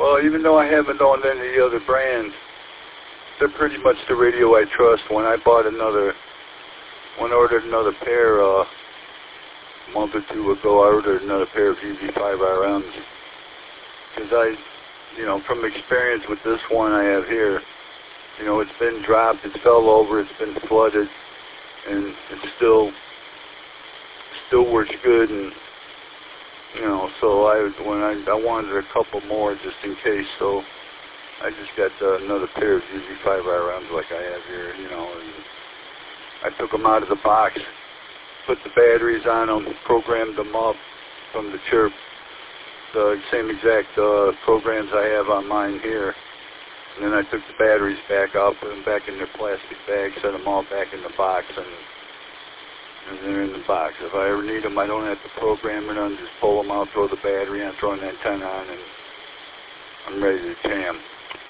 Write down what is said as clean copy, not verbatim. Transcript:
Well, even though I haven't owned any of the other brands, they're pretty much the radio I trust. When I ordered another pair a month or two ago, I ordered another pair of UV5RMs. Because from experience with this one I have here, it's been dropped, it's fell over, it's been flooded, and it still works good. And so I wanted a couple more just in case. So I just got another pair of UV5RMs like I have here. And I took them out of the box, put the batteries on them, programmed them up from the chirp. The same exact programs I have on mine here. And then I took the batteries back out, put them back in their plastic bags, set them all back in the box, and they're in the box. If I ever need them, I don't have to program it on. Just pull them out, throw the battery on, throw an antenna on, and I'm ready to jam.